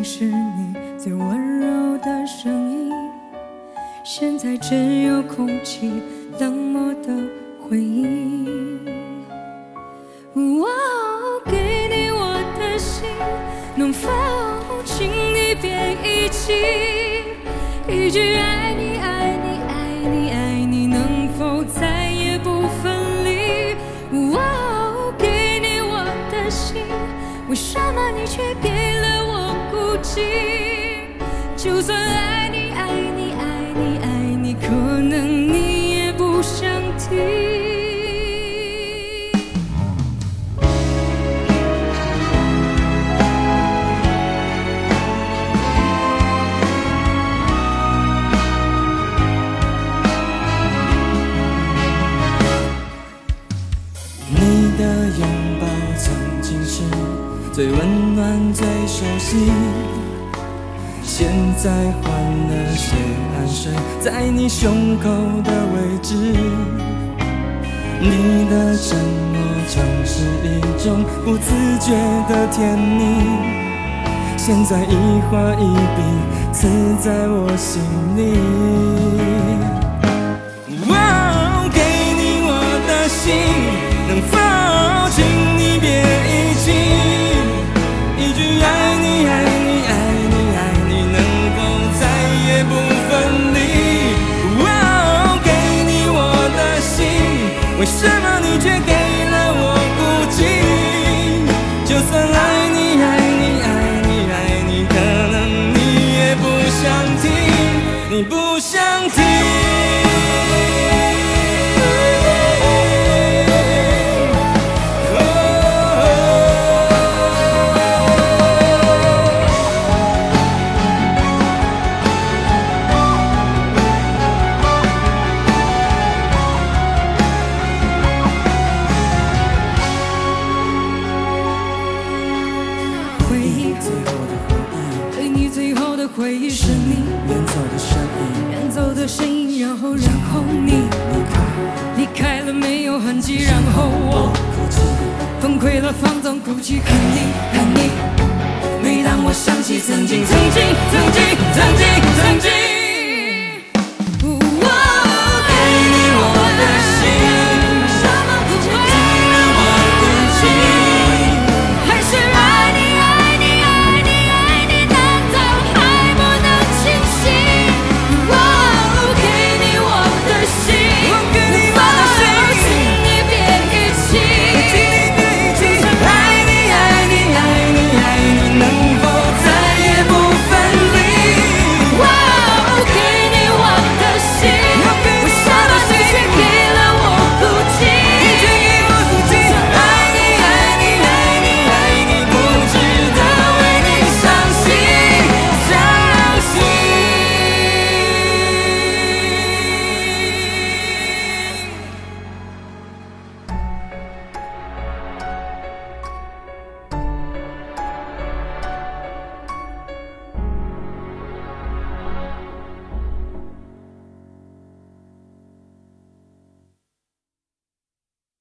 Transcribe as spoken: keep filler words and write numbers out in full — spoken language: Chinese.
是你最温柔的声音，现在只有空气冷漠的回忆。哦，给你我的心，能否请你别遗弃？一句爱你爱你爱你爱你，能否再也不分离？哦，给你我的心，为什么你却给了我孤寂？就算爱你爱你爱你爱你，可能你也不想听。 你的拥抱曾经是最温暖最熟悉，现在换了谁安睡在你胸口的位置？你的沉默曾是一种不自觉的甜蜜，现在一画一笔刺在我心里。哦，给你我的心，能否请你别遗弃？一句爱你爱你爱你爱你，能否再也不分离？哦，给你我的心，为什么你却给了我孤寂？就算爱你爱你爱你爱你，可能你也不想听，你不想听。 回忆是你远走的身影， 远走的身影，然后然后你离开， 离开了没有痕迹，然后我哭泣， 崩溃了，放纵哭泣，恨你恨你。每当我想起曾经曾经曾经。